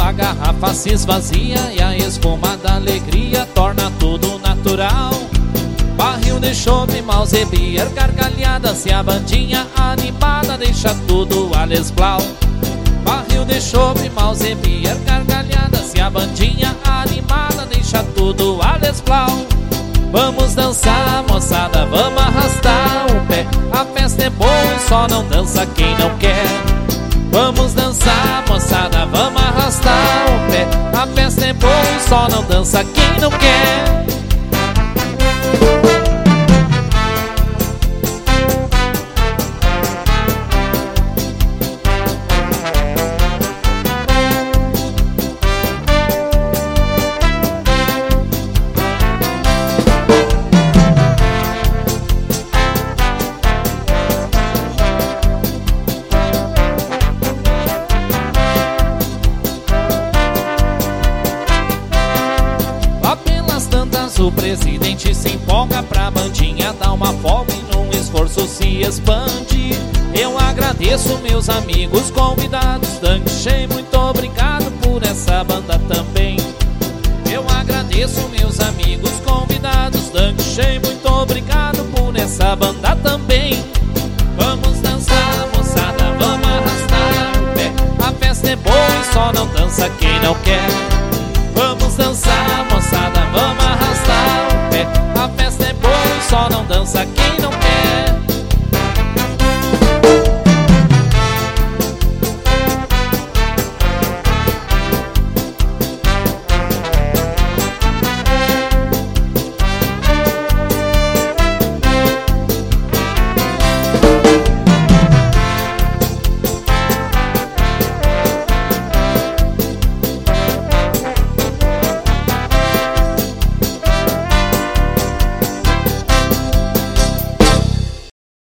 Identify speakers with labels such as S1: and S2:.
S1: A garrafa se esvazia e a espuma da alegria torna tudo natural. Barril de chope, mouse beer, gargalhadas e a bandinha animada deixa tudo alesblau. Barril de chope, mouse beer, gargalhadas e a bandinha animada deixa tudo alesblau. Vamos dançar, moçada, vamos arrastar o pé. A festa é boa e só não dança quem não quer. Vamos dançar, moçada, vamos arrastar o pé. A festa é boa e só não dança quem não quer. O presidente se empolga pra bandinha dar uma folga e num esforço se expande. Eu agradeço meus amigos convidados, tanque cheio, muito obrigado por essa banda também. Eu agradeço meus amigos convidados, tanque cheio, muito obrigado por essa banda também. Vamos dançar, moçada, vamos arrastar o pé. A festa é boa e só não dança quem não quer. Vamos dançar, moçada, vamos arrastar o pé. A festa é boa e só não dança quem não quer.